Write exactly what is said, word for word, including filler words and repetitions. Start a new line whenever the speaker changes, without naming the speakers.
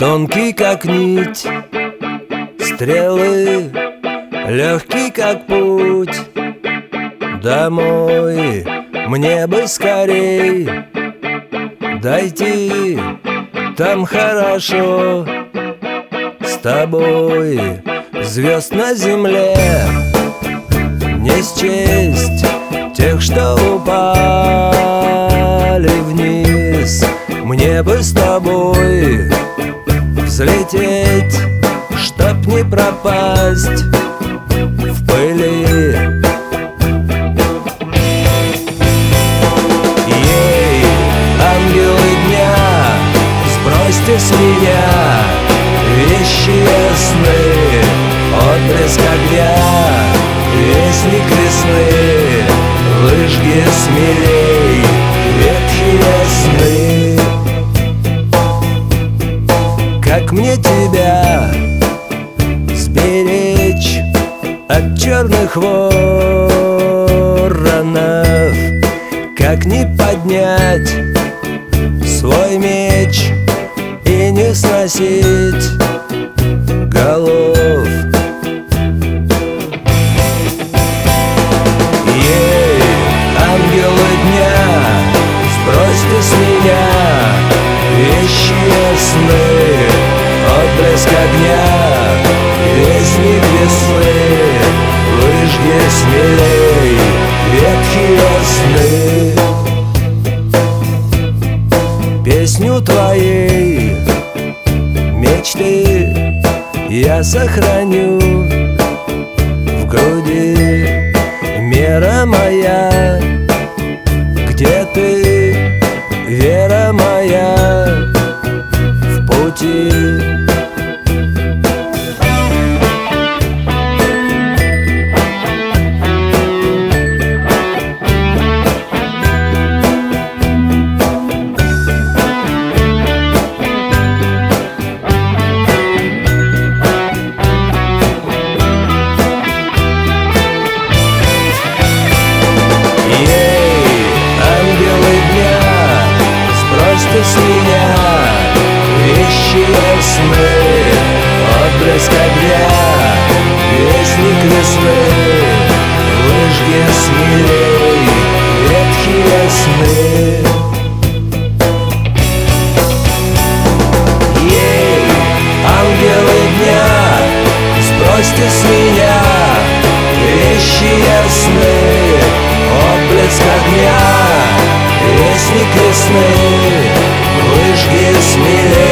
Тонкий, как нить, стрелы, легкий, как путь. Домой мне бы скорей дойти, там хорошо. С тобой звезд на земле не счесть, тех, что упали вниз. Мне бы с тобой взлететь, чтоб не пропасть в пыли. Ей, ангелы дня, сбросьте с меня вещие сны, отблеск огня, вестник весны. Выжги смелей ветхие сны. Как мне тебя сберечь от черных воронов? Как не поднять свой меч и не сносить голов? Ей, ангелы дня, сбросьте с меня вещие сны, отблеск огня, вестник весны. Выжги смелей ветхие сны. Песню твоей мечты я сохраню в груди. Мера моя, где ты, вера моя в пути. С меня вещие сны, отблеск огня, вестник весны. Выжги смелей ветхие сны. Ей, ангелы дня, сбросьте с меня вещие сны, отблеск огня, вестник весны. Выжги смелей